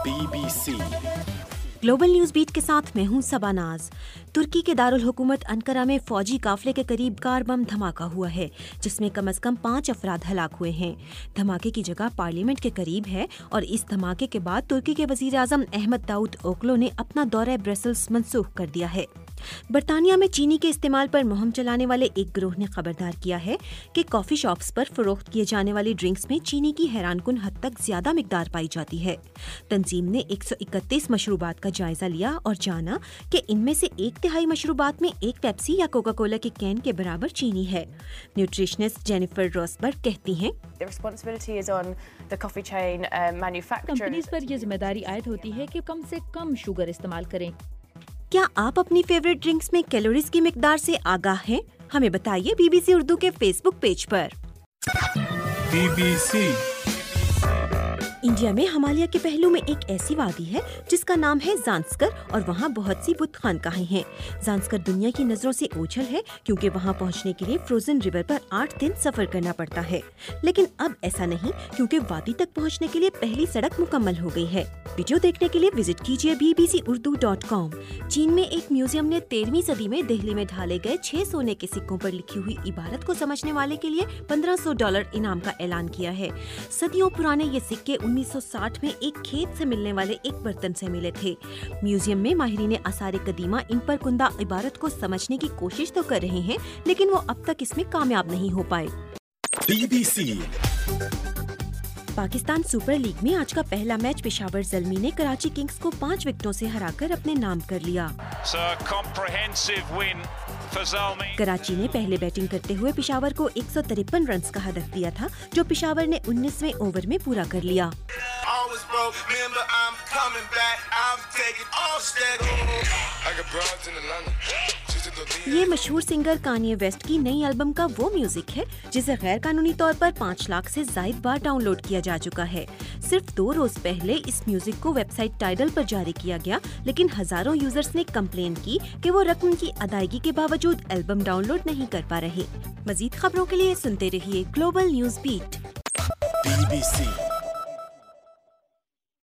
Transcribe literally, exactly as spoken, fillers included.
B B C global news beat के साथ मैं हूं सबानाज। तुर्की के दारुल हुकूमत अंकारा में फौजी काफले के करीब कार बम धमाका हुआ है, जिसमें कम से कम पाँच अफराद हलाक हुए हैं। धमाके की जगह पार्लियामेंट के करीब है और इस धमाके के बाद तुर्की के वजीर आजम अहमद दाऊद ओगलो ने अपना दौरा ब्रसेल्स मनसूख कर दिया है। बरतानिया में चीनी के इस्तेमाल पर मुहिम चलाने वाले एक गिरोह ने खबरदार किया है कि कॉफी शॉप्स पर फरोख्त किए जाने वाली ड्रिंक्स में चीनी की हैरानकुन हद तक ज्यादा मिकदार पाई जाती है। तंजीम ने एक सौ इकतीस मशरूबात का जायजा लिया और जाना कि इनमें से एक तिहाई मशरूबात में एक पेप्सी या कोका कोला के कैन के बराबर चीनी है। न्यूट्रिशनिस्ट जेनिफर रोसबर्ग कहती हैं, कंपनीज पर ये जिम्मेदारी आयद होती है कि कम से कम शुगर इस्तेमाल करें। क्या आप अपनी फेवरेट ड्रिंक्स में कैलोरीज की मिकदार से आगाह हैं? हमें बताइए बीबीसी उर्दू के फेसबुक पेज पर। बी बी सी इंडिया में हिमालय के पहलू में एक ऐसी वादी है जिसका नाम है ज़ांस्कर और वहाँ बहुत सी बुत खानकाहें हैं। ज़ांस्कर दुनिया की नजरों से ओझल है क्योंकि वहाँ पहुँचने के लिए फ्रोजन रिवर पर आठ दिन सफर करना पड़ता है, लेकिन अब ऐसा नहीं क्योंकि वादी तक पहुँचने के लिए पहली सड़क मुकम्मल हो गई है। वीडियो देखने के लिए विजिट कीजिए B B C Urdu dot com. चीन में एक म्यूजियम ने तेरहवीं सदी में दिल्ली में ढाले गए छह सोने के सिक्कों पर लिखी हुई इबारत को समझने वाले के लिए पंद्रह सौ डॉलर इनाम का ऐलान किया है। सदियों पुराने ये सिक्के उन्नीस सौ साठ में एक खेत से मिलने वाले एक बर्तन से मिले थे। म्यूजियम में माहिरीन आसार कदीमा इन पर कुंदा इबारत को समझने की कोशिश तो कर रहे हैं, लेकिन वो अब तक इसमें कामयाब नहीं हो पाए। B B C Pakistan super league में आज का पहला मैच पेशावर ज़ल्मी ने कराची किंग्स को पाँच विकेटों से हराकर अपने नाम कर लिया। कराची ने पहले बैटिंग करते हुए पेशावर को एक सौ तिरपन रन का हदफ दिया था, जो पेशावर ने उन्नीसवें ओवर में पूरा कर लिया। ये मशहूर सिंगर कान्ये वेस्ट की नई एल्बम का वो म्यूजिक है जिसे गैर कानूनी तौर पर पाँच लाख से जायद बार डाउनलोड किया जा चुका है। सिर्फ दो रोज पहले इस म्यूजिक को वेबसाइट टाइडल पर जारी किया गया, लेकिन हजारों यूजर्स ने कंप्लेन की कि वो रकम की अदायगी के बावजूद एल्बम डाउनलोड नहीं कर पा रहे। मजीद खबरों के लिए सुनते रहिए global news beat. B B सी